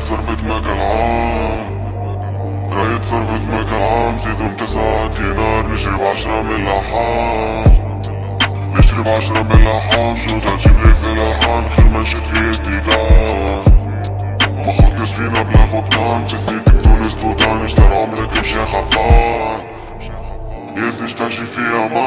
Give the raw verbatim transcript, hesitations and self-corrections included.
صرفت ما كالعام رايت صرفت ما كالعام زيدهم تسعة دينار نشرب عشرة من لحام نشرب عشرة من لحام شو تجيبلي في الألحان خير ما نشد في اتجاه باخد كسفينة بلا فقدان في ثنيتك تونس توطان اشتر عمرك مشي خفان يس نشتاجي فيها